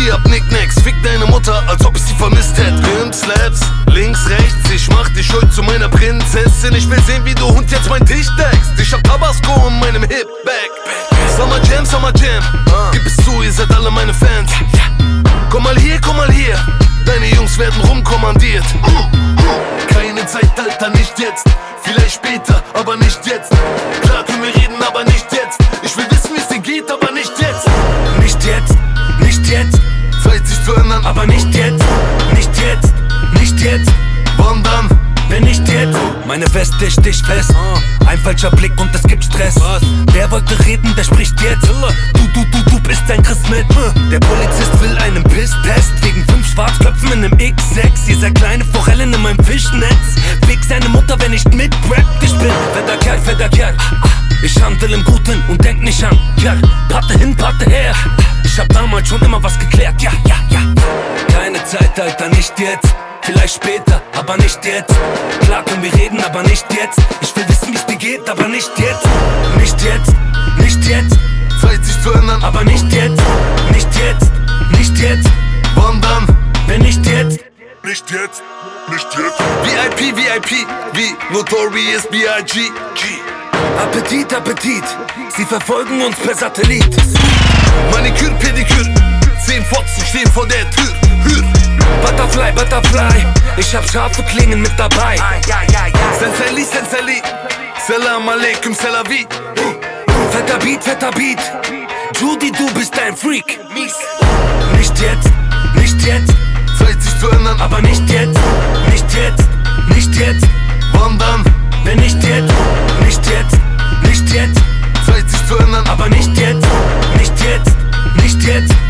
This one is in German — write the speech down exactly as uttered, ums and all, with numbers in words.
Hier hab Nicknacks, fick deine Mutter, als ob ich sie vermisst hätte. Pimp, Slaps, links, rechts, ich mach dich heute zu meiner Prinzessin. Ich will sehen, wie du Hund jetzt mein Tisch deckst. Ich hab Tabasco in meinem Hip-Bag. Summer Jam, Summer Jam, gib es zu, ihr seid alle meine Fans. Komm mal hier, komm mal hier, deine Jungs werden rumkommandiert. Keine Zeit, Alter, nicht jetzt. Vielleicht später, aber nicht jetzt. Klar können wir reden, aber nicht jetzt. Ich will wissen, wie es dir geht, aber nicht jetzt. Nicht jetzt, nicht jetzt. Zeit sich zu ändern, aber nicht jetzt. Nicht jetzt, nicht jetzt. wann dann? Wenn nicht jetzt. Meine Weste sticht fest. Ein falscher Blick und es gibt Stress. Wer wollte reden, der spricht jetzt. Du, du, du, du bist ein Chris mit. Der Polizist will einen Pisstest wegen fünf Schwarzköpfen in einem X sechs. Ihr seid kleine Forellen in meinem Fischnetz. Fick seine Mutter, wenn nicht mitrappt. Ich bin fetter Kerl, fetter Kerl. Ich handel im Guten und denk nicht an Kerl. Patte hin, Patte her. Ich hab damals schon immer was geklärt. Ja, ja, ja. Keine Zeit, Alter, nicht jetzt. Vielleicht später, aber nicht jetzt. Klar können wir reden, aber nicht jetzt. Ich will wissen, wie es dir geht, aber nicht jetzt. Nicht jetzt, nicht jetzt. Zeit sich zu ändern, aber nicht jetzt. Nicht jetzt, nicht jetzt. wann dann? Wenn nicht jetzt. Nicht jetzt, nicht jetzt. V I P, V I P, wie Notorious B I G Appetit, Appetit. Sie verfolgen uns per Satellit. Maniküre, Pediküre, zehn Fotzen stehen vor der Tür. Hür. Butterfly, Butterfly. Ich hab scharfe Klingen mit dabei. Senseli, Senseli, Salam Aleikum, Salavi. Fetter Beat, fetter Beat. Judy, du bist ein Freak. Nicht jetzt, nicht jetzt. Zeit sich zu ändern, aber nicht jetzt. Nicht jetzt, nicht jetzt. wann dann? Wenn nicht jetzt, nicht jetzt, nicht jetzt. Zeit sich zu ändern, aber nicht jetzt. Nicht jetzt, nicht jetzt.